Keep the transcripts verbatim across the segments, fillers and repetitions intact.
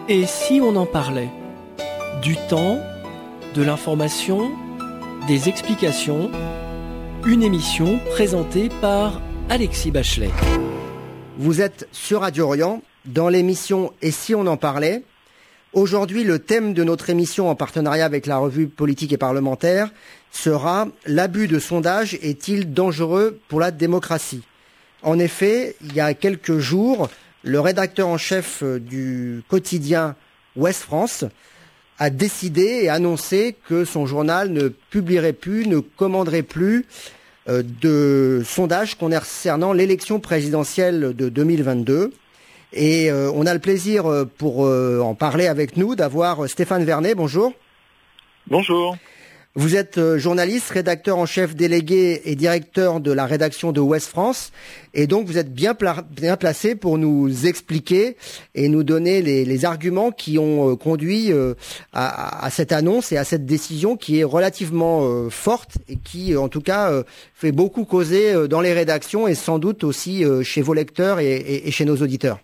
Et si on en parlait? Du temps, de l'information, des explications, une émission présentée par Alexis Bachelet. Vous êtes sur Radio Orient, dans l'émission « Et si on en parlait ?» Aujourd'hui, le thème de notre émission en partenariat avec la revue Politique et Parlementaire sera « L'abus de sondage est-il dangereux pour la démocratie ?» En effet, il y a quelques jours, le rédacteur en chef du quotidien Ouest France a décidé et annoncé que son journal ne publierait plus, ne commanderait plus euh, de sondages concernant l'élection présidentielle de deux mille vingt-deux. Et euh, on a le plaisir, pour euh, en parler avec nous, d'avoir Stéphane Vernet. Bonjour. Bonjour. Vous êtes euh, journaliste, rédacteur en chef délégué et directeur de la rédaction de Ouest France. Et donc, vous êtes bien, pla- bien placé pour nous expliquer et nous donner les, les arguments qui ont euh, conduit euh, à, à cette annonce et à cette décision qui est relativement euh, forte et qui, en tout cas, euh, fait beaucoup causer euh, dans les rédactions et sans doute aussi euh, chez vos lecteurs et, et, et chez nos auditeurs.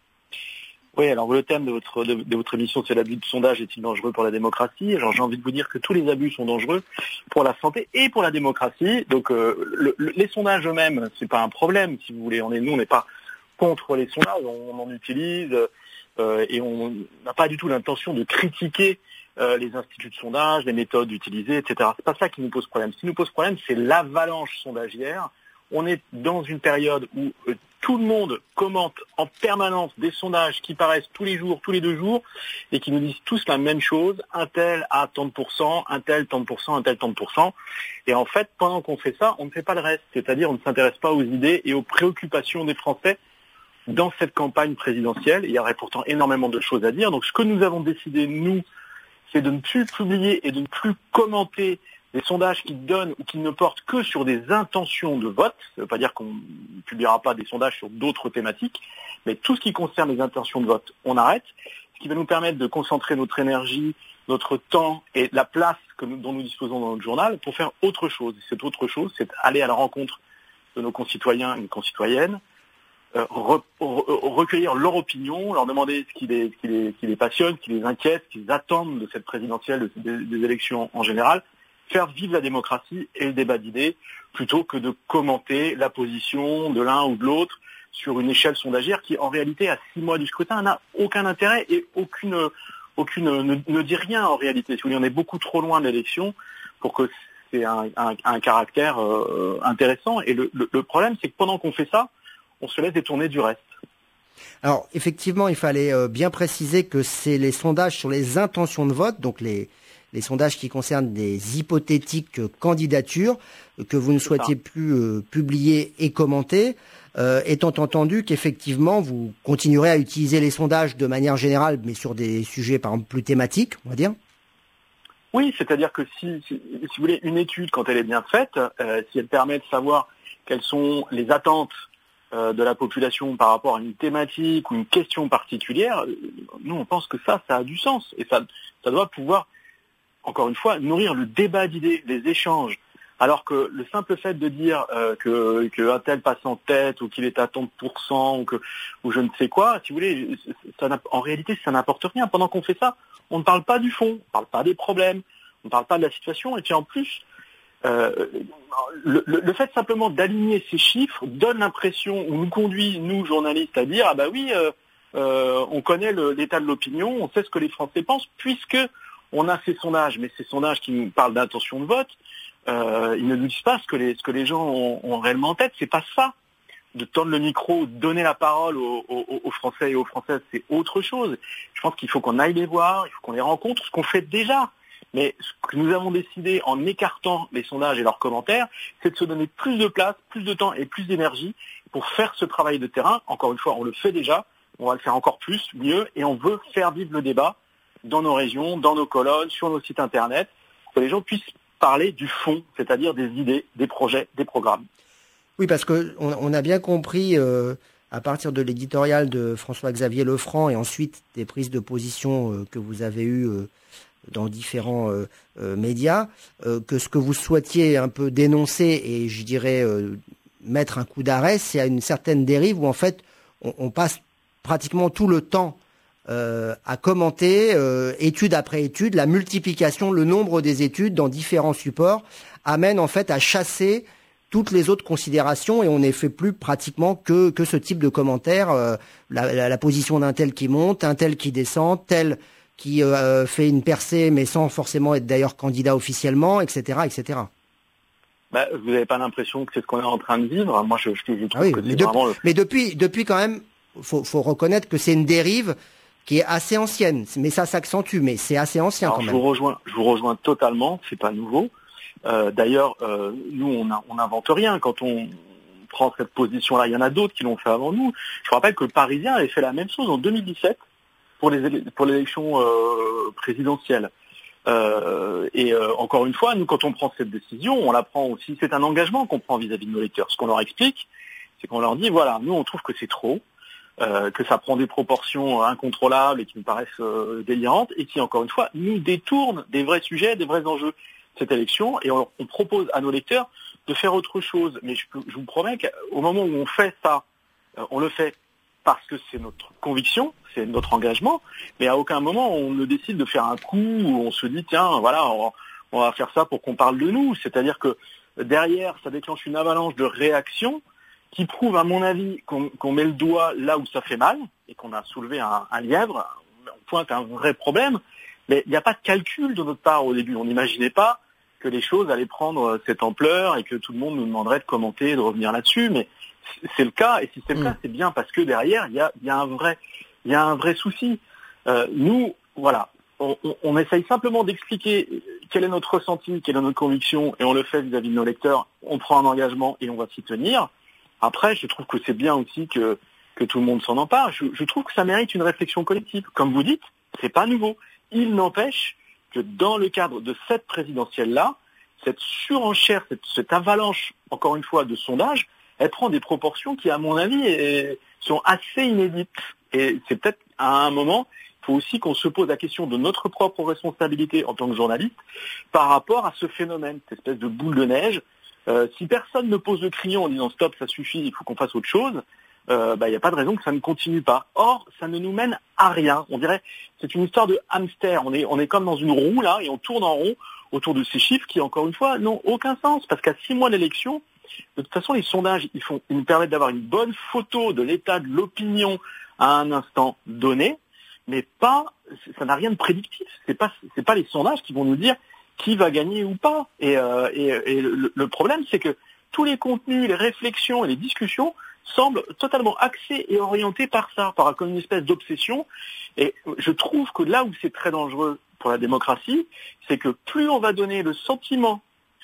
Oui, alors le thème de votre, de, de votre émission, c'est l'abus de sondage est-il dangereux pour la démocratie? Alors j'ai envie de vous dire que tous les abus sont dangereux pour la santé et pour la démocratie. Donc euh, le, le, les sondages eux-mêmes, c'est pas un problème, si vous voulez. On est, nous, on n'est pas contre les sondages, on, on en utilise euh, et on n'a pas du tout l'intention de critiquer euh, les instituts de sondage, les méthodes utilisées, et cetera. C'est pas ça qui nous pose problème. Ce qui nous pose problème, c'est l'avalanche sondagière. On est dans une période où euh, tout le monde commente en permanence des sondages qui paraissent tous les jours, tous les deux jours, et qui nous disent tous la même chose, un tel à tant de pourcents, un tel tant de pourcents, un tel tant de pourcents. Et en fait, pendant qu'on fait ça, on ne fait pas le reste. C'est-à-dire, on ne s'intéresse pas aux idées et aux préoccupations des Français dans cette campagne présidentielle. Il y aurait pourtant énormément de choses à dire. Donc, ce que nous avons décidé, nous, c'est de ne plus publier et de ne plus commenter des sondages qui donnent ou qui ne portent que sur des intentions de vote. Ça ne veut pas dire qu'on ne publiera pas des sondages sur d'autres thématiques, mais tout ce qui concerne les intentions de vote, on arrête. Ce qui va nous permettre de concentrer notre énergie, notre temps et la place que nous, dont nous disposons dans notre journal pour faire autre chose. Et cette autre chose, c'est aller à la rencontre de nos concitoyens et concitoyennes, euh, re, re, recueillir leur opinion, leur demander ce qui les, ce qui les, ce qui les passionne, ce qui les inquiète, ce qu'ils attendent de cette présidentielle, des, des élections en général, faire vivre la démocratie et le débat d'idées, plutôt que de commenter la position de l'un ou de l'autre sur une échelle sondagière qui, en réalité, à six mois du scrutin, n'a aucun intérêt et aucune, aucune ne, ne dit rien en réalité. Si vous voulez, on est beaucoup trop loin de l'élection pour que c'est un, un, un caractère euh, intéressant. Et le, le, le problème, c'est que pendant qu'on fait ça, on se laisse détourner du reste. Alors, effectivement, il fallait euh, bien préciser que c'est les sondages sur les intentions de vote, donc les les sondages qui concernent des hypothétiques candidatures que vous ne souhaitiez plus euh, publier et commenter, euh, étant entendu qu'effectivement vous continuerez à utiliser les sondages de manière générale, mais sur des sujets par exemple plus thématiques, on va dire. Oui, c'est-à-dire que si, si, si vous voulez, une étude, quand elle est bien faite, euh, si elle permet de savoir quelles sont les attentes euh, de la population par rapport à une thématique ou une question particulière, nous on pense que ça, ça a du sens et ça, ça doit pouvoir, encore une fois, nourrir le débat d'idées, les échanges. Alors que le simple fait de dire euh, que qu'un tel passe en tête ou qu'il est à tant de pourcents ou que ou je ne sais quoi, si vous voulez, ça en réalité ça n'apporte rien. Pendant qu'on fait ça, on ne parle pas du fond, on ne parle pas des problèmes, on ne parle pas de la situation. Et puis en plus, euh, le, le, le fait simplement d'aligner ces chiffres donne l'impression, ou nous conduit, nous journalistes, à dire ah bah oui, euh, euh, on connaît le, l'état de l'opinion, on sait ce que les Français pensent, puisque on a ces sondages, mais ces sondages qui nous parlent d'intention de vote, euh, ils ne nous disent pas ce que les, ce que les gens ont, ont réellement en tête. C'est pas ça. De tendre le micro, de donner la parole aux, aux, aux Français et aux Françaises, c'est autre chose. Je pense qu'il faut qu'on aille les voir, il faut qu'on les rencontre, ce qu'on fait déjà. Mais ce que nous avons décidé en écartant les sondages et leurs commentaires, c'est de se donner plus de place, plus de temps et plus d'énergie pour faire ce travail de terrain. Encore une fois, on le fait déjà, on va le faire encore plus, mieux, et on veut faire vivre le débat dans nos régions, dans nos colonnes, sur nos sites internet, pour que les gens puissent parler du fond, c'est-à-dire des idées, des projets, des programmes. Oui, parce que on, on a bien compris, euh, à partir de l'éditorial de François-Xavier Lefranc et ensuite des prises de position euh, que vous avez eues euh, dans différents euh, euh, médias, euh, que ce que vous souhaitiez un peu dénoncer et je dirais euh, mettre un coup d'arrêt, c'est à une certaine dérive où en fait on, on passe pratiquement tout le temps euh, à commenter euh, étude après étude, la multiplication, le nombre des études dans différents supports amène en fait à chasser toutes les autres considérations et on n'est fait plus pratiquement que que ce type de commentaires, euh, la, la, la position d'un tel qui monte, un tel qui descend, tel qui euh, fait une percée mais sans forcément être d'ailleurs candidat officiellement, et cetera, et cetera. Bah, vous n'avez pas l'impression que c'est ce qu'on est en train de vivre? Moi, je, je, je trouve ah oui, que mais, c'est de, vraiment... mais depuis, depuis quand même, faut, faut reconnaître que c'est une dérive qui est assez ancienne. Mais ça s'accentue, mais c'est assez ancien Alors, quand je même. Vous rejoins, je vous rejoins totalement. C'est pas nouveau. Euh, d'ailleurs, euh, nous, on n'invente rien quand on prend cette position-là. Il y en a d'autres qui l'ont fait avant nous. Je rappelle que le Parisien avait fait la même chose en deux mille dix-sept pour les pour l'élection euh, présidentielle. Euh, et euh, encore une fois, nous, quand on prend cette décision, on la prend aussi, c'est un engagement qu'on prend vis-à-vis de nos lecteurs. Ce qu'on leur explique, c'est qu'on leur dit, voilà, nous, on trouve que c'est trop, euh, que ça prend des proportions incontrôlables et qui nous paraissent euh, délirantes, et qui, encore une fois, nous détournent des vrais sujets, des vrais enjeux de cette élection, et on, on propose à nos lecteurs de faire autre chose. Mais je, je vous promets qu'au moment où on fait ça, euh, on le fait parce que c'est notre conviction, c'est notre engagement, mais à aucun moment on ne décide de faire un coup où on se dit tiens voilà on, on va faire ça pour qu'on parle de nous. C'est-à-dire que derrière ça déclenche une avalanche de réactions qui prouve à mon avis qu'on, qu'on met le doigt là où ça fait mal et qu'on a soulevé un, un lièvre, on pointe un vrai problème, mais il n'y a pas de calcul de notre part au début. On n'imaginait pas que les choses allaient prendre cette ampleur et que tout le monde nous demanderait de commenter, de revenir là-dessus, mais c'est le cas, et si c'est le mmh. cas, c'est bien parce que derrière, il y a, y a un vrai, il y a un vrai souci. Euh, nous, voilà, on, on, on essaye simplement d'expliquer quel est notre ressenti, quelle est notre conviction, et on le fait vis-à-vis de nos lecteurs. On prend un engagement et on va s'y tenir. Après, je trouve que c'est bien aussi que, que tout le monde s'en empare. Je, je trouve que ça mérite une réflexion collective. Comme vous dites, c'est pas nouveau. Il n'empêche que dans le cadre de cette présidentielle-là, cette surenchère, cette, cette avalanche, encore une fois, de sondages, elle prend des proportions qui, à mon avis, est, sont assez inédites. Et c'est peut-être à un moment, il faut aussi qu'on se pose la question de notre propre responsabilité en tant que journaliste par rapport à ce phénomène, cette espèce de boule de neige. Euh, si personne ne pose le crayon en disant stop, ça suffit, il faut qu'on fasse autre chose, euh, bah, il n'y a pas de raison que ça ne continue pas. Or, ça ne nous mène à rien. On dirait, c'est une histoire de hamster. On est, on est comme dans une roue là et on tourne en rond autour de ces chiffres qui, encore une fois, n'ont aucun sens parce qu'à six mois d'élection, de toute façon, les sondages, ils, font, ils nous permettent d'avoir une bonne photo de l'état de l'opinion à un instant donné, mais pas, ça n'a rien de prédictif. C'est pas, c'est pas les sondages qui vont nous dire qui va gagner ou pas. Et, euh, et, et le, le problème, c'est que tous les contenus, les réflexions et les discussions semblent totalement axés et orientés par ça, par comme une espèce d'obsession. Et je trouve que là où c'est très dangereux pour la démocratie, c'est que plus on va donner le sentiment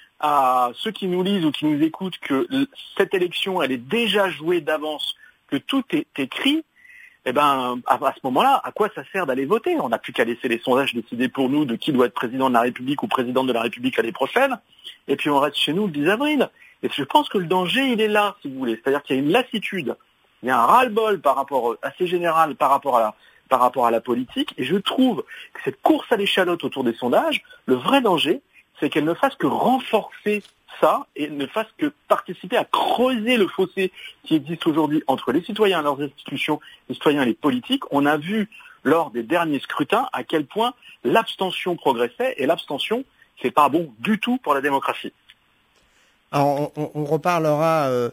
à ceux qui nous lisent ou qui nous écoutent que cette élection, elle est déjà jouée d'avance, que tout est écrit, eh ben, à, à ce moment-là, à quoi ça sert d'aller voter? On n'a plus qu'à laisser les sondages décider pour nous de qui doit être président de la République ou présidente de la République l'année prochaine, et puis on reste chez nous le dix avril. Et je pense que le danger, il est là, si vous voulez. C'est-à-dire qu'il y a une lassitude, il y a un ras-le-bol par rapport, assez général par rapport à la, par rapport à la politique, et je trouve que cette course à l'échalote autour des sondages, le vrai danger, c'est qu'elle ne fasse que renforcer ça et ne fasse que participer à creuser le fossé qui existe aujourd'hui entre les citoyens et leurs institutions, les citoyens et les politiques. On a vu lors des derniers scrutins à quel point l'abstention progressait, et l'abstention, c'est pas bon du tout pour la démocratie. Alors, on, on reparlera euh,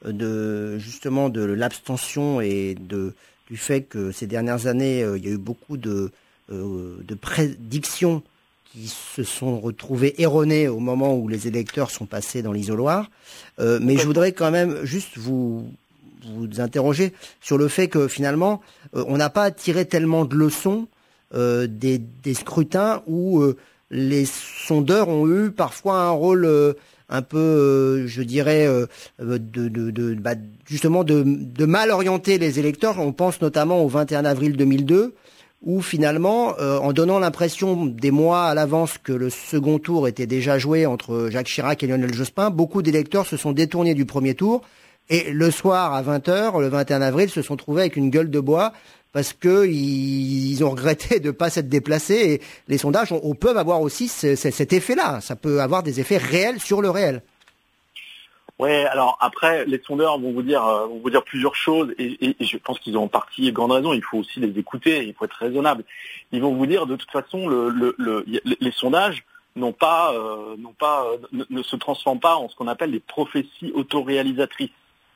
de justement de l'abstention et de du fait que ces dernières années, euh, il y a eu beaucoup de, euh, de prédictions qui se sont retrouvées erronées au moment où les électeurs sont passés dans l'isoloir. Euh, mais je voudrais quand même juste vous vous interroger sur le fait que finalement, euh, on n'a pas tiré tellement de leçons euh, des, des scrutins où euh, les sondeurs ont eu parfois un rôle euh, un peu, euh, je dirais, euh, de, de, de bah, justement de, de mal orienter les électeurs. On pense notamment au vingt et un avril deux mille deux, où finalement, euh, en donnant l'impression des mois à l'avance que le second tour était déjà joué entre Jacques Chirac et Lionel Jospin, beaucoup d'électeurs se sont détournés du premier tour, et le soir à vingt heures, le vingt et un avril, se sont trouvés avec une gueule de bois parce que ils, ils ont regretté de pas s'être déplacés, et les sondages on, on peuvent avoir aussi ce, ce, cet effet-là. Ça peut avoir des effets réels sur le réel. Ouais, alors après, les sondeurs vont vous dire, euh, vont vous dire plusieurs choses, et, et, et je pense qu'ils ont en partie grande raison. Il faut aussi les écouter, il faut être raisonnable. Ils vont vous dire, de toute façon, le, le, le, les sondages n'ont pas, euh, n'ont pas, euh, ne, ne se transforment pas en ce qu'on appelle les prophéties autoréalisatrices.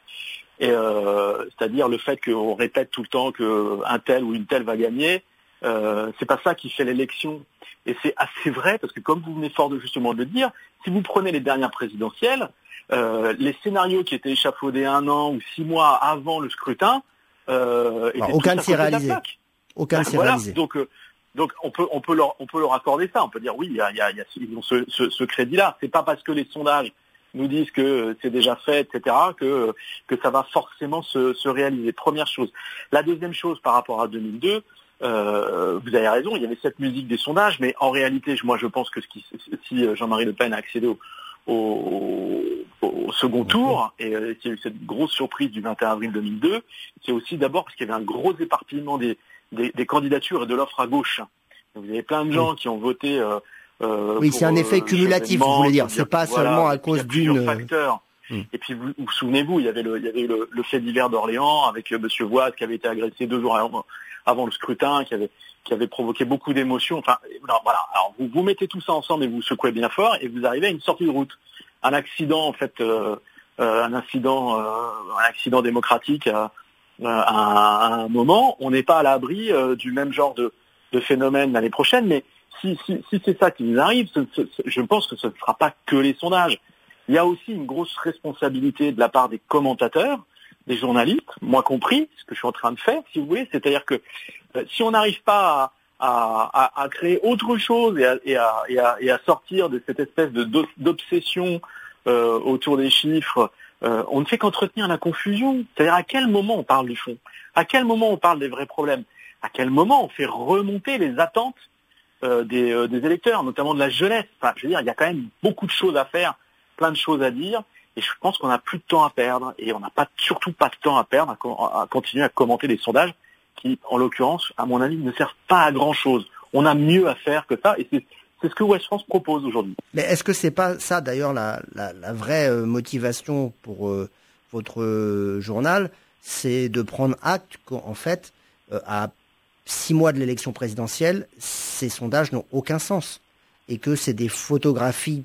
Et euh, c'est-à-dire le fait qu'on répète tout le temps qu'un tel ou une telle va gagner, euh, c'est pas ça qui fait l'élection. Et c'est assez vrai, parce que comme vous venez fort de justement de le dire, si vous prenez les dernières présidentielles, euh, les scénarios qui étaient échafaudés un an ou six mois avant le scrutin, euh, étaient Alors, aucun ne s'est réalisé. Aucun ne ben, s'est voilà. réalisé. Donc, euh, donc on peut, on peut leur, on peut leur accorder ça. On peut dire oui, il y a, il y a, il y a ils ont ce, ce, ce crédit-là. C'est pas parce que les sondages nous disent que c'est déjà fait, et cetera, que que ça va forcément se, se réaliser. Première chose. La deuxième chose par rapport à deux mille deux. Euh, vous avez raison, il y avait cette musique des sondages, mais en réalité, moi je pense que ce qui, si Jean-Marie Le Pen a accédé au, au, au second tour, et euh, qu'il y a eu cette grosse surprise du vingt et un avril deux mille deux, c'est aussi d'abord parce qu'il y avait un gros éparpillement des, des, des candidatures et de l'offre à gauche. Donc, vous avez plein de gens oui. qui ont voté. Euh, euh, oui, c'est un effet cumulatif, vous voulez dire. C'est pas voilà, seulement à cause d'une. Facteurs. Hum. Et puis vous vous souvenez-vous, il y avait le, il y avait le, le fait divers d'Orléans avec euh, Monsieur Voise qui avait été agressé deux jours avant, avant le scrutin, qui avait qui avait provoqué beaucoup d'émotions. Enfin, voilà. Alors vous vous mettez tout ça ensemble et vous secouez bien fort et vous arrivez à une sortie de route. Un accident en fait, euh, euh, un incident, euh, un accident démocratique à, à, à un moment. On n'est pas à l'abri euh, du même genre de, de phénomène l'année prochaine. Mais si si, si c'est ça qui nous arrive, ce, ce, ce, je pense que ce ne sera pas que les sondages. Il y a aussi une grosse responsabilité de la part des commentateurs, des journalistes, moi compris, ce que je suis en train de faire, si vous voulez. C'est-à-dire que euh, si on n'arrive pas à, à, à créer autre chose et à, et, à, et, à, et à sortir de cette espèce de, d'obsession euh, autour des chiffres, euh, on ne fait qu'entretenir la confusion. C'est-à-dire à quel moment on parle du fond? À quel moment on parle des vrais problèmes? À quel moment on fait remonter les attentes euh, des, euh, des électeurs, notamment de la jeunesse? Enfin, je veux dire, il y a quand même beaucoup de choses à faire, plein de choses à dire, et je pense qu'on n'a plus de temps à perdre, et on n'a pas, surtout pas de temps à perdre à, co- à continuer à commenter des sondages qui, en l'occurrence, à mon avis, ne servent pas à grand-chose. On a mieux à faire que ça, et c'est, c'est ce que Ouest France propose aujourd'hui. Mais est-ce que c'est pas ça, d'ailleurs, la, la, la vraie euh, motivation pour euh, votre euh, journal, c'est de prendre acte qu'en fait, euh, à six mois de l'élection présidentielle, ces sondages n'ont aucun sens, et que c'est des photographies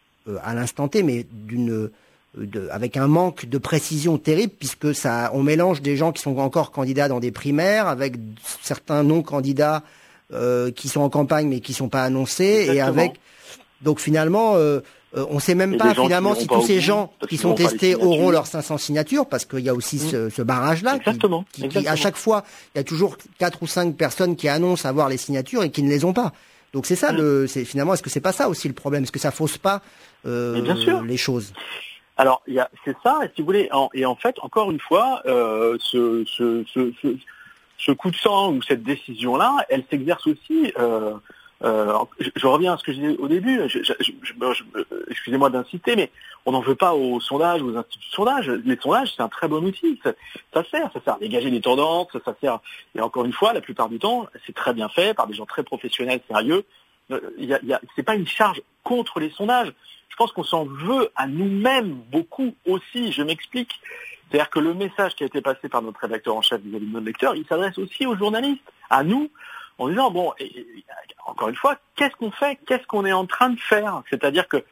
à l'instant T, mais d'une, de, avec un manque de précision terrible, puisque ça, on mélange des gens qui sont encore candidats dans des primaires avec certains non-candidats euh, qui sont en campagne mais qui sont pas annoncés. Exactement. Et avec, donc finalement, euh, on sait même et pas finalement si tous ces gens qui sont testés auront leurs cinq cents signatures, parce qu'il y a aussi mmh. ce, ce barrage-là. Exactement. Qui, qui, Exactement. qui, à chaque fois, il y a toujours quatre ou cinq personnes qui annoncent avoir les signatures et qui ne les ont pas. Donc c'est ça, mmh. le, c'est finalement, est-ce que c'est pas ça aussi le problème? Est-ce que ça fausse pas euh, bien sûr. les choses? Alors, il y a, c'est ça, et si vous voulez, en, et en fait, encore une fois, euh, ce, ce, ce, ce, ce coup de sang ou cette décision-là, elle s'exerce aussi. Euh, euh, je, je reviens à ce que je disais au début. Je, je, je, je, excusez-moi d'inciter, mais on n'en veut pas aux sondages, aux instituts de sondage. Les sondages, c'est un très bon outil. Ça, ça sert, ça sert à dégager des tendances, ça sert. Et encore une fois, la plupart du temps, c'est très bien fait par des gens très professionnels, sérieux. Il y a, il y a, c'est pas une charge contre les sondages. Je pense qu'on s'en veut à nous-mêmes beaucoup aussi. Je m'explique. C'est-à-dire que le message qui a été passé par notre rédacteur en chef vis-à-vis de notre lecteur, il s'adresse aussi aux journalistes, à nous, en disant bon, et, et, encore une fois, qu'est-ce qu'on fait, qu'est-ce qu'on est en train de faire? C'est-à-dire que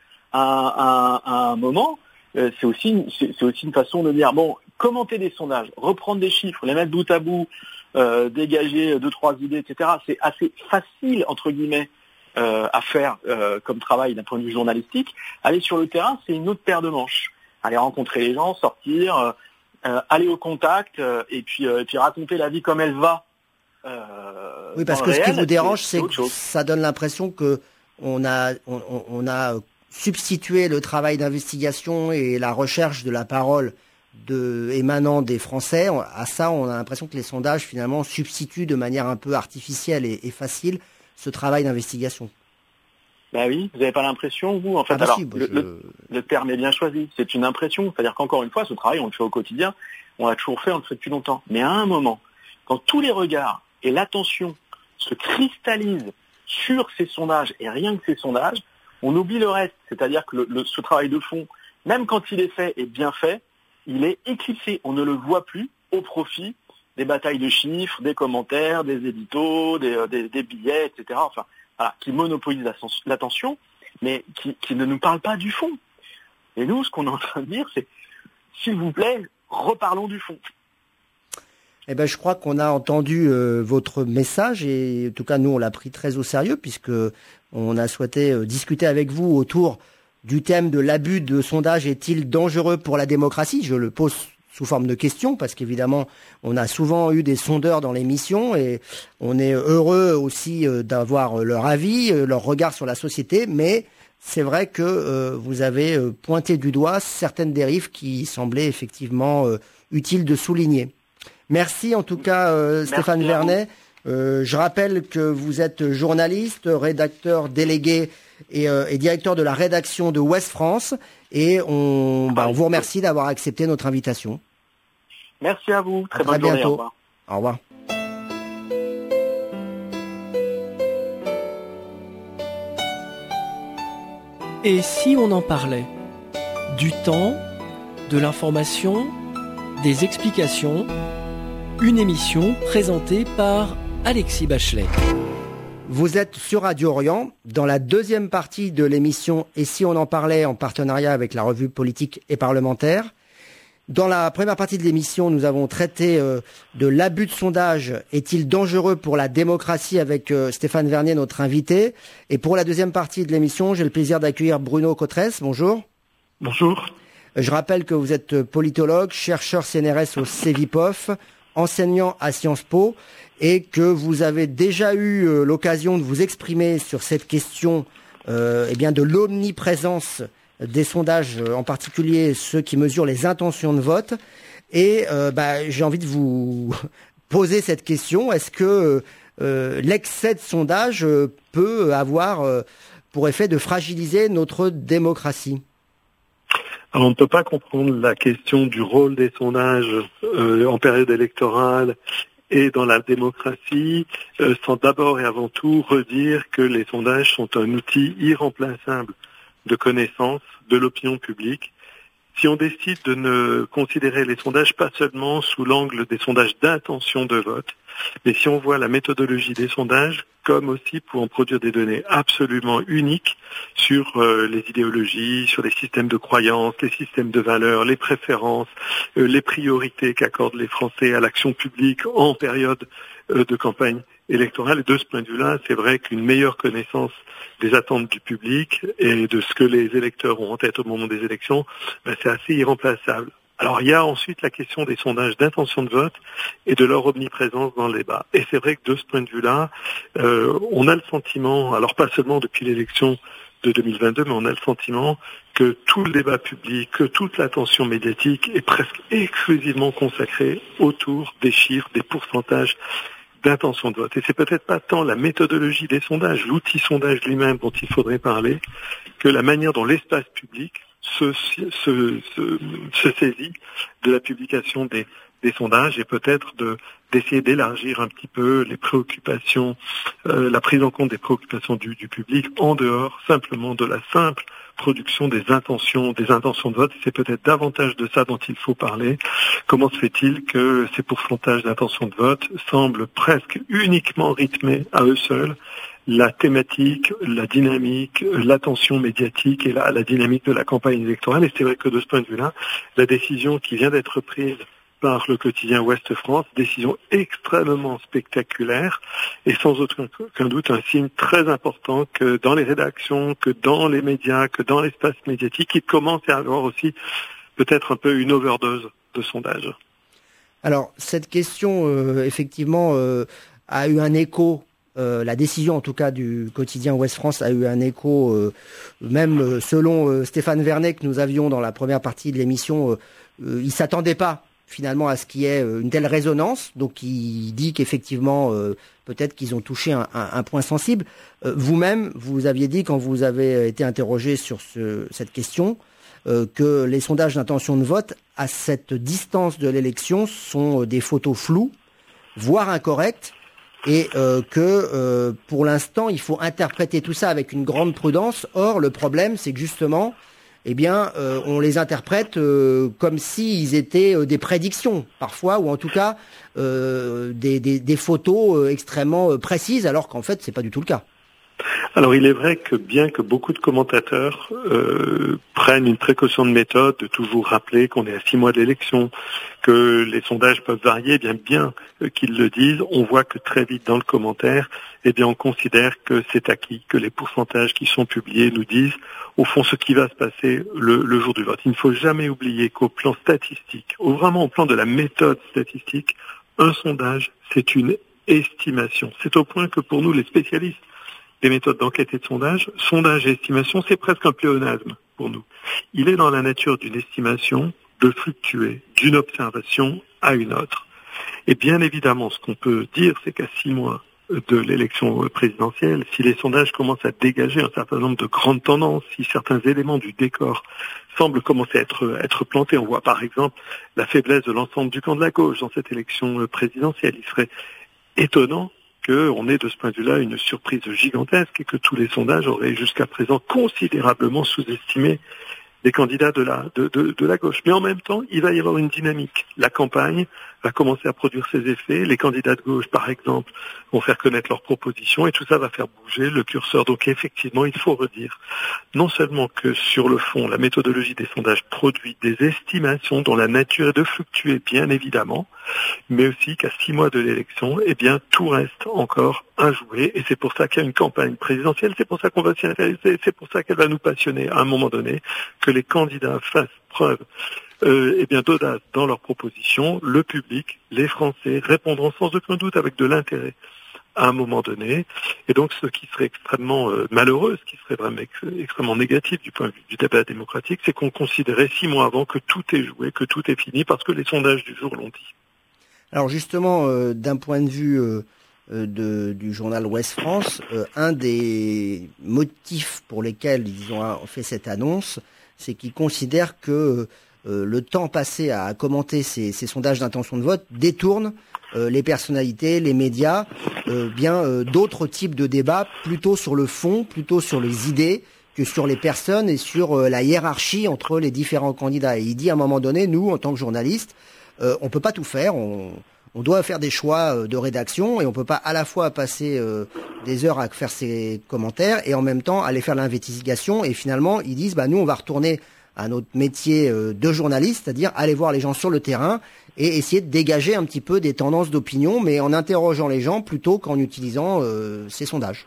à, à, à un moment, euh, c'est aussi c'est, c'est aussi une façon de dire bon, commenter des sondages, reprendre des chiffres, les mettre bout à bout, euh, dégager deux trois idées, et cetera. C'est assez facile entre guillemets. Euh, à faire euh, comme travail d'un point de vue journalistique. Aller sur le terrain, c'est une autre paire de manches. Aller rencontrer les gens, sortir, euh, euh, aller au contact euh, et puis euh, et puis raconter la vie comme elle va. Euh, oui, parce que réel, ce qui vous dérange, c'est, c'est que ça donne l'impression que on a on, on a substitué le travail d'investigation et la recherche de la parole de émanant des Français. À ça, on a l'impression que les sondages finalement substituent de manière un peu artificielle et, et facile ce travail d'investigation. Ben oui, vous n'avez pas l'impression, vous, en fait, ah, alors, si, le, je... le, le terme est bien choisi, c'est une impression, c'est-à-dire qu'encore une fois, ce travail, on le fait au quotidien, on l'a toujours fait, on le fait depuis longtemps. Mais à un moment, quand tous les regards et l'attention se cristallisent sur ces sondages, et rien que ces sondages, on oublie le reste, c'est-à-dire que le, le, ce travail de fond, même quand il est fait et bien fait, il est éclipsé. On ne le voit plus au profit des batailles de chiffres, des commentaires, des éditos, des, des, des billets, et cetera. Enfin, voilà, qui monopolisent l'attention, mais qui, qui ne nous parlent pas du fond. Et nous, ce qu'on est en train de dire, c'est, s'il vous plaît, reparlons du fond. Eh ben, je crois qu'on a entendu euh, votre message et en tout cas, nous, on l'a pris très au sérieux puisque on a souhaité euh, discuter avec vous autour du thème de l'abus de sondage est-il dangereux pour la démocratie ? Je le pose sous forme de question parce qu'évidemment, on a souvent eu des sondeurs dans l'émission et on est heureux aussi euh, d'avoir leur avis, euh, leur regard sur la société, mais c'est vrai que euh, vous avez euh, pointé du doigt certaines dérives qui semblaient effectivement euh, utiles de souligner. Merci en tout cas euh, Merci Stéphane Vernet. Euh, je rappelle que vous êtes journaliste, rédacteur délégué et, euh, et directeur de la rédaction de Ouest France et on, bah, on vous remercie d'avoir accepté notre invitation. Merci à vous. Très, à bonne très journée. bientôt. Au revoir. Au revoir. Et si on en parlait du temps, de l'information, des explications, une émission présentée par Alexis Bachelet. Vous êtes sur Radio Orient, dans la deuxième partie de l'émission « Et si on en parlait » en partenariat avec la revue politique et parlementaire. Dans la première partie de l'émission, nous avons traité euh, de l'abus de sondage. Est-il dangereux pour la démocratie avec euh, Stéphane Vernet, notre invité. Et pour la deuxième partie de l'émission, j'ai le plaisir d'accueillir Bruno Cotresse. Bonjour. Bonjour. Je rappelle que vous êtes politologue, chercheur C N R S au CEVIPOF, enseignant à Sciences Po et que vous avez déjà eu euh, l'occasion de vous exprimer sur cette question euh, eh bien de l'omniprésence des sondages, en particulier ceux qui mesurent les intentions de vote. Et euh, bah, j'ai envie de vous poser cette question. Est-ce que euh, l'excès de sondage euh, peut avoir euh, pour effet de fragiliser notre démocratie ? Alors, on ne peut pas comprendre la question du rôle des sondages euh, en période électorale et dans la démocratie euh, sans d'abord et avant tout redire que les sondages sont un outil irremplaçable de connaissance de l'opinion publique. Si on décide de ne considérer les sondages pas seulement sous l'angle des sondages d'intention de vote, mais si on voit la méthodologie des sondages comme aussi pour en produire des données absolument uniques sur euh, les idéologies, sur les systèmes de croyances, les systèmes de valeurs, les préférences, euh, les priorités qu'accordent les Français à l'action publique en période euh, de campagne électorale. Et de ce point de vue-là, c'est vrai qu'une meilleure connaissance des attentes du public et de ce que les électeurs ont en tête au moment des élections, ben, c'est assez irremplaçable. Alors il y a ensuite la question des sondages d'intention de vote et de leur omniprésence dans le débat. Et c'est vrai que de ce point de vue-là, euh, on a le sentiment, alors pas seulement depuis l'élection de deux mille vingt-deux, mais on a le sentiment que tout le débat public, que toute l'attention médiatique est presque exclusivement consacrée autour des chiffres, des pourcentages d'intention de vote. Et c'est peut-être pas tant la méthodologie des sondages, l'outil sondage lui-même dont il faudrait parler, que la manière dont l'espace public se, se, se, se saisit de la publication des, des sondages et peut-être de, d'essayer d'élargir un petit peu les préoccupations, euh, la prise en compte des préoccupations du, du public en dehors simplement de la simple production des intentions, des intentions de vote. C'est peut-être davantage de ça dont il faut parler. Comment se fait-il que ces pourcentages d'intentions de vote semblent presque uniquement rythmés à eux seuls la thématique, la dynamique, l'attention médiatique et la, la dynamique de la campagne électorale. Et c'est vrai que de ce point de vue-là, la décision qui vient d'être prise par le quotidien Ouest France, décision extrêmement spectaculaire et sans aucun, aucun doute un signe très important que dans les rédactions, que dans les médias, que dans l'espace médiatique, il commence à y avoir aussi peut-être un peu une overdose de sondages. Alors, cette question, euh, effectivement, euh, a eu un écho. Euh, la décision, en tout cas, du quotidien Ouest France a eu un écho, euh, même euh, selon euh, Stéphane Vernet que nous avions dans la première partie de l'émission, euh, euh, il s'attendait pas finalement à ce qu'il y ait une telle résonance. Donc, il dit qu'effectivement, euh, peut-être qu'ils ont touché un, un, un point sensible. Euh, vous-même, vous aviez dit quand vous avez été interrogé sur ce, cette question euh, que les sondages d'intention de vote, à cette distance de l'élection, sont des photos floues, voire incorrectes. Et euh, que euh, pour l'instant, il faut interpréter tout ça avec une grande prudence. Or, le problème, c'est que justement, eh bien, euh, on les interprète euh, comme s'ils étaient euh, des prédictions, parfois, ou en tout cas euh, des, des, des photos euh, extrêmement euh, précises, alors qu'en fait, c'est pas du tout le cas. Alors il est vrai que bien que beaucoup de commentateurs euh, prennent une précaution de méthode de toujours rappeler qu'on est à six mois de l'élection, que les sondages peuvent varier, bien bien euh, qu'ils le disent, on voit que très vite dans le commentaire, eh bien on considère que c'est acquis, que les pourcentages qui sont publiés nous disent au fond ce qui va se passer le, le jour du vote. Il ne faut jamais oublier qu'au plan statistique, ou vraiment au plan de la méthode statistique, un sondage c'est une estimation. C'est au point que pour nous les spécialistes des méthodes d'enquête et de sondage, sondage et estimation, c'est presque un pléonasme pour nous. Il est dans la nature d'une estimation de fluctuer d'une observation à une autre. Et bien évidemment, ce qu'on peut dire, c'est qu'à six mois de l'élection présidentielle, si les sondages commencent à dégager un certain nombre de grandes tendances, si certains éléments du décor semblent commencer à être, être plantés, on voit par exemple la faiblesse de l'ensemble du camp de la gauche dans cette élection présidentielle. Il serait étonnant qu'on ait de ce point de vue-là une surprise gigantesque et que tous les sondages auraient jusqu'à présent considérablement sous-estimé les candidats de la, de, de, de la gauche. Mais en même temps, il va y avoir une dynamique. La campagne va commencer à produire ses effets. Les candidats de gauche, par exemple, vont faire connaître leurs propositions et tout ça va faire bouger le curseur. Donc effectivement, il faut redire non seulement que sur le fond, la méthodologie des sondages produit des estimations dont la nature est de fluctuer, bien évidemment, mais aussi qu'à six mois de l'élection, eh bien, tout reste encore à jouer. Et c'est pour ça qu'il y a une campagne présidentielle, c'est pour ça qu'on va s'y intéresser, c'est pour ça qu'elle va nous passionner à un moment donné, que les candidats fassent preuve euh, eh bien, d'audace dans leurs propositions. Le public, les Français, répondront sans aucun doute avec de l'intérêt à un moment donné. Et donc, ce qui serait extrêmement euh, malheureux, ce qui serait vraiment ex- extrêmement négatif du point de vue du débat démocratique, c'est qu'on considérait six mois avant que tout est joué, que tout est fini, parce que les sondages du jour l'ont dit. Alors justement, euh, d'un point de vue euh, de, du journal Ouest France, euh, un des motifs pour lesquels ils ont fait cette annonce, c'est qu'ils considèrent que euh, le temps passé à commenter ces, ces sondages d'intention de vote détourne euh, les personnalités, les médias, euh, bien euh, d'autres types de débats, plutôt sur le fond, plutôt sur les idées, que sur les personnes et sur euh, la hiérarchie entre les différents candidats. Et il dit à un moment donné, nous, en tant que journalistes, euh, on peut pas tout faire, on, on doit faire des choix euh, de rédaction et on peut pas à la fois passer euh, des heures à faire ces commentaires et en même temps aller faire l'investigation. Et finalement, ils disent, bah nous, on va retourner à notre métier euh, de journaliste, c'est-à-dire aller voir les gens sur le terrain et essayer de dégager un petit peu des tendances d'opinion, mais en interrogeant les gens plutôt qu'en utilisant euh, ces sondages.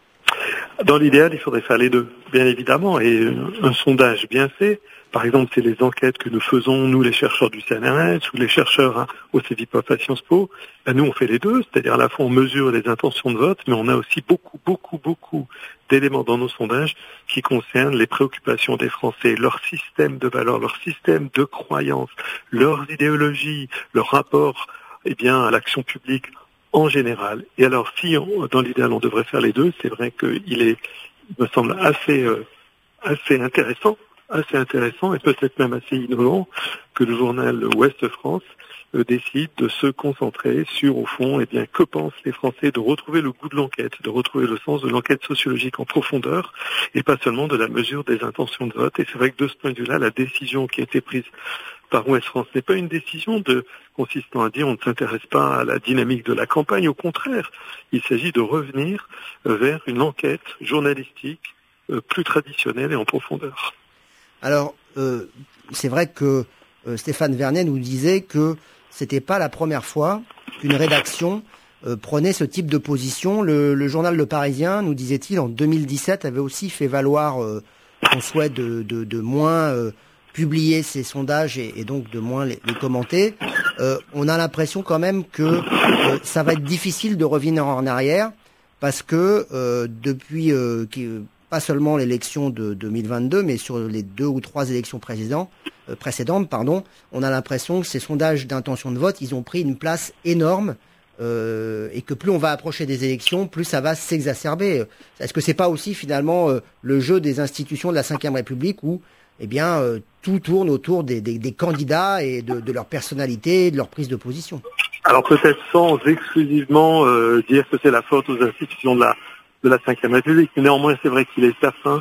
Dans l'idéal, il faudrait faire les deux, bien évidemment. Et un sondage bien fait, par exemple, c'est les enquêtes que nous faisons, nous les chercheurs du C N R S ou les chercheurs hein, au Cevipof à Sciences Po, ben, nous on fait les deux, c'est-à-dire à la fois on mesure les intentions de vote, mais on a aussi beaucoup, beaucoup, beaucoup d'éléments dans nos sondages qui concernent les préoccupations des Français, leur système de valeurs, leur système de croyances, leurs idéologies, leur rapport eh bien, à l'action publique en général. Et alors, si on, dans l'idéal on devrait faire les deux, c'est vrai qu'il est, il me semble assez, euh, assez intéressant, assez intéressant et peut-être même assez innovant que le journal Ouest France euh, décide de se concentrer sur, au fond, eh bien, que pensent les Français, de retrouver le goût de l'enquête, de retrouver le sens de l'enquête sociologique en profondeur et pas seulement de la mesure des intentions de vote. Et c'est vrai que de ce point de vue-là, la décision qui a été prise par Ouest France n'est pas une décision de consistant à dire on ne s'intéresse pas à la dynamique de la campagne. Au contraire, il s'agit de revenir vers une enquête journalistique euh, plus traditionnelle et en profondeur. Alors, euh, c'est vrai que euh, Stéphane Vernet nous disait que c'était pas la première fois qu'une rédaction euh, prenait ce type de position. Le, le journal Le Parisien, nous disait-il, en deux mille dix-sept, avait aussi fait valoir euh, son souhait de, de, de moins euh, publier ces sondages et, et donc de moins les, les commenter. Euh, on a l'impression quand même que euh, ça va être difficile de revenir en arrière parce que euh, depuis euh, qui, pas seulement l'élection de deux mille vingt-deux, mais sur les deux ou trois élections précédentes, euh, précédentes, pardon, on a l'impression que ces sondages d'intention de vote, ils ont pris une place énorme euh, et que plus on va approcher des élections, plus ça va s'exacerber. Est-ce que c'est pas aussi finalement euh, le jeu des institutions de la cinquième République où eh bien, euh, tout tourne autour des, des, des candidats et de, de leur personnalité, de leur prise de position? Alors peut-être sans exclusivement euh, dire que c'est la faute aux institutions de la de la cinquième République, mais néanmoins c'est vrai qu'il est certain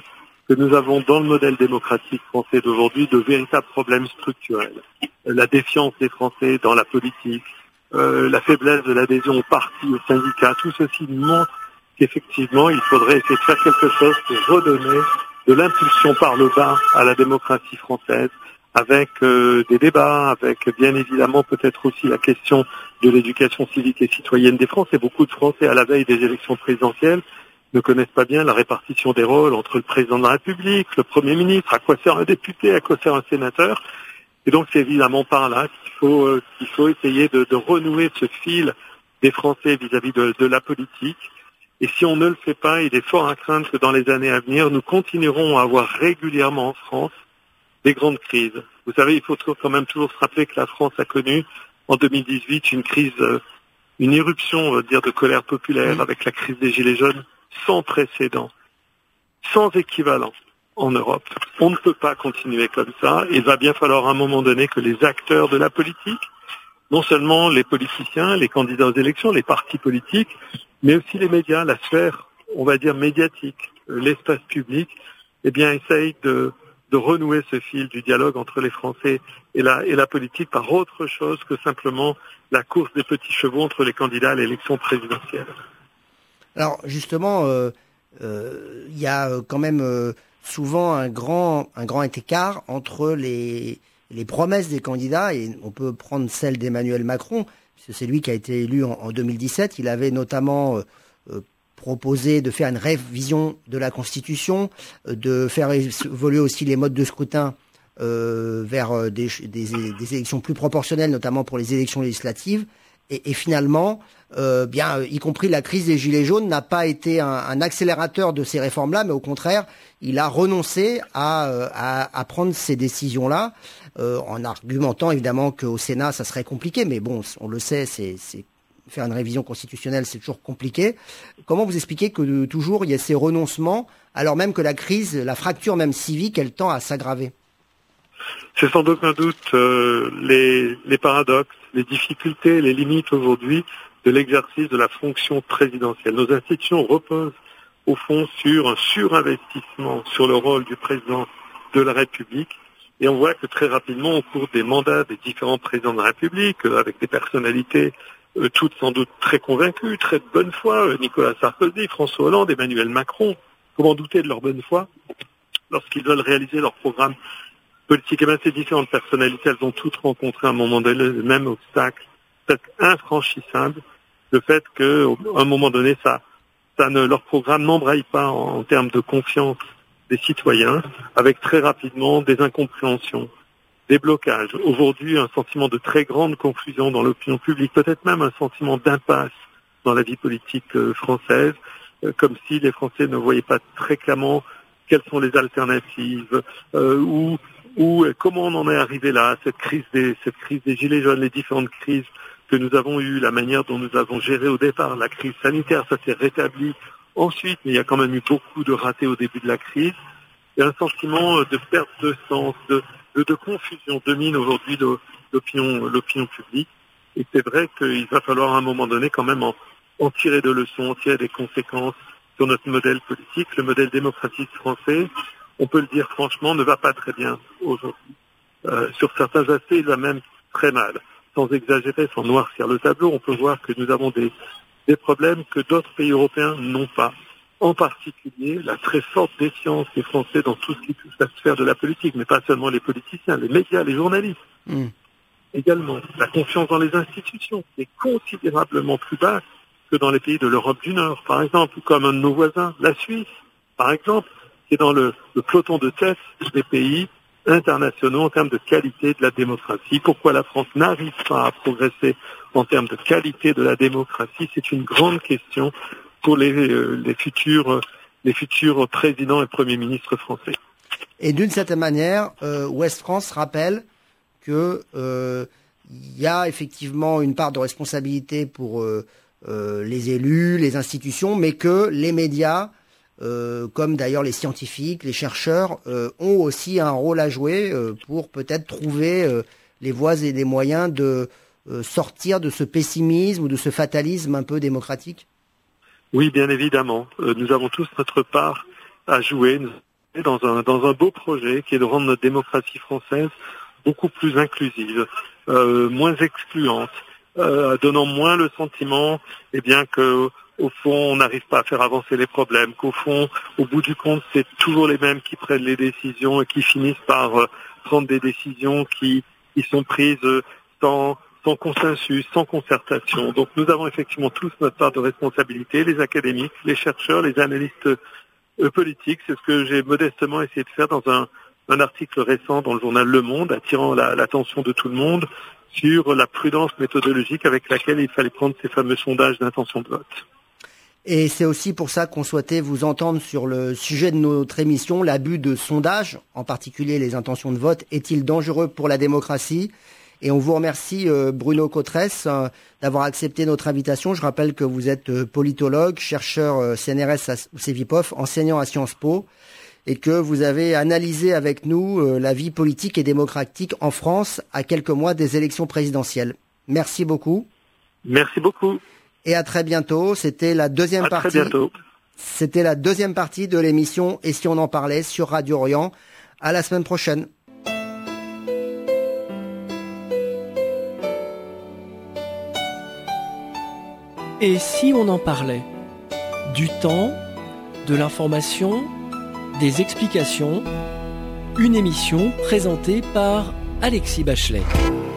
que nous avons dans le modèle démocratique français d'aujourd'hui de véritables problèmes structurels. La défiance des Français dans la politique, euh, la faiblesse de l'adhésion aux partis, aux syndicats, tout ceci montre qu'effectivement, il faudrait essayer de faire quelque chose pour redonner de l'impulsion par le bas à la démocratie française, avec euh, des débats, avec bien évidemment peut-être aussi la question de l'éducation civique et citoyenne des Français. Beaucoup de Français, à la veille des élections présidentielles, ne connaissent pas bien la répartition des rôles entre le président de la République, le Premier ministre, à quoi sert un député, à quoi sert un sénateur. Et donc c'est évidemment par là qu'il faut, euh, qu'il faut essayer de, de renouer ce fil des Français vis-à-vis de, de la politique. Et si on ne le fait pas, il est fort à craindre que dans les années à venir, nous continuerons à avoir régulièrement en France des grandes crises. Vous savez, il faut quand même toujours se rappeler que la France a connu en deux mille dix-huit une crise, une irruption, on va dire, de colère populaire avec la crise des Gilets jaunes sans précédent, sans équivalent en Europe. On ne peut pas continuer comme ça. Il va bien falloir à un moment donné que les acteurs de la politique, non seulement les politiciens, les candidats aux élections, les partis politiques, mais aussi les médias, la sphère, on va dire, médiatique, l'espace public, eh bien, essayent de, de renouer ce fil du dialogue entre les Français et la, et la politique par autre chose que simplement la course des petits chevaux entre les candidats à l'élection présidentielle. Alors, justement, euh, euh, il y a quand même euh, souvent un grand, un grand écart entre les, les promesses des candidats, et on peut prendre celle d'Emmanuel Macron, c'est lui qui a été élu en, en deux mille dix-sept. Il avait notamment euh, euh, proposé de faire une révision de la Constitution, euh, de faire évoluer aussi les modes de scrutin euh, vers des, des, des élections plus proportionnelles, notamment pour les élections législatives. Et, et finalement, euh, bien, y compris la crise des Gilets jaunes n'a pas été un, un accélérateur de ces réformes-là, mais au contraire, il a renoncé à, à, à prendre ces décisions-là, euh, en argumentant évidemment qu'au Sénat, ça serait compliqué. Mais bon, on le sait, c'est, c'est faire une révision constitutionnelle, c'est toujours compliqué. Comment vous expliquez que de, toujours il y a ces renoncements, alors même que la crise, la fracture même civique, elle tend à s'aggraver? C'est sans aucun doute euh, les, les paradoxes, les difficultés, les limites aujourd'hui de l'exercice de la fonction présidentielle. Nos institutions reposent au fond sur un surinvestissement sur le rôle du président de la République, et on voit que très rapidement, au cours des mandats des différents présidents de la République, euh, avec des personnalités euh, toutes sans doute très convaincues, très de bonne foi, euh, Nicolas Sarkozy, François Hollande, Emmanuel Macron, comment douter de leur bonne foi lorsqu'ils veulent réaliser leur programme politique? Et bien ces différentes personnalités, elles ont toutes rencontré à un moment donné le même obstacle, presque infranchissable, le fait qu'à un moment donné, ça, ça ne, leur programme n'embraye pas en, en termes de confiance des citoyens, avec très rapidement des incompréhensions, des blocages. Aujourd'hui, un sentiment de très grande confusion dans l'opinion publique, peut-être même un sentiment d'impasse dans la vie politique euh, française, euh, comme si les Français ne voyaient pas très clairement quelles sont les alternatives, euh, ou Ou comment on en est arrivé là, cette crise des, cette crise des Gilets jaunes, les différentes crises que nous avons eues, la manière dont nous avons géré au départ la crise sanitaire, ça s'est rétabli ensuite, mais il y a quand même eu beaucoup de ratés au début de la crise. Il y a un sentiment de perte de sens, de, de, de confusion domine aujourd'hui l'opinion, l'opinion publique. Et c'est vrai qu'il va falloir à un moment donné quand même en, en tirer de leçons, en tirer des conséquences sur notre modèle politique, le modèle démocratique français. On peut le dire franchement, ne va pas très bien aujourd'hui. Euh, sur certains aspects, il va même très mal. Sans exagérer, sans noircir le tableau, on peut voir que nous avons des, des problèmes que d'autres pays européens n'ont pas. En particulier, la très forte défiance des Français dans tout ce qui touche la sphère de la politique, mais pas seulement les politiciens, les médias, les journalistes. Mmh. Également, la confiance dans les institutions est considérablement plus basse que dans les pays de l'Europe du Nord, par exemple, ou comme un de nos voisins, la Suisse, par exemple, qui est dans le, le peloton de tête des pays internationaux en termes de qualité de la démocratie. Pourquoi la France n'arrive pas à progresser en termes de qualité de la démocratie? C'est une grande question pour les, euh, les futurs, les futurs présidents et premiers ministres français. Et d'une certaine manière, euh, Ouest France rappelle que euh, y a effectivement une part de responsabilité pour euh, euh, les élus, les institutions, mais que les médias, euh, comme d'ailleurs les scientifiques, les chercheurs, euh, ont aussi un rôle à jouer euh, pour peut-être trouver euh, les voies et les moyens de euh, sortir de ce pessimisme ou de ce fatalisme un peu démocratique. Oui, bien évidemment. Euh, nous avons tous notre part à jouer. Nous dans un, dans un beau projet qui est de rendre notre démocratie française beaucoup plus inclusive, euh, moins excluante, euh, donnant moins le sentiment, eh bien, que au fond, on n'arrive pas à faire avancer les problèmes, qu'au fond, au bout du compte, c'est toujours les mêmes qui prennent les décisions et qui finissent par euh, prendre des décisions qui, qui sont prises sans, sans consensus, sans concertation. Donc nous avons effectivement tous notre part de responsabilité, les académiques, les chercheurs, les analystes euh, politiques. C'est ce que j'ai modestement essayé de faire dans un, un article récent dans le journal Le Monde, attirant la, l'attention de tout le monde sur la prudence méthodologique avec laquelle il fallait prendre ces fameux sondages d'intention de vote. Et c'est aussi pour ça qu'on souhaitait vous entendre sur le sujet de notre émission, l'abus de sondage, en particulier les intentions de vote, est-il dangereux pour la démocratie ? Et on vous remercie, Bruno Cotresse, d'avoir accepté notre invitation. Je rappelle que vous êtes politologue, chercheur C N R S à Cevipof, enseignant à Sciences Po, et que vous avez analysé avec nous la vie politique et démocratique en France à quelques mois des élections présidentielles. Merci beaucoup. Merci beaucoup. Et à très bientôt. C'était la deuxième à partie. Très bientôt. C'était la deuxième partie de l'émission Et si on en parlait sur Radio Orient. À la semaine prochaine. Et si on en parlait ? Du temps, de l'information, des explications. Une émission présentée par Alexis Bachelet.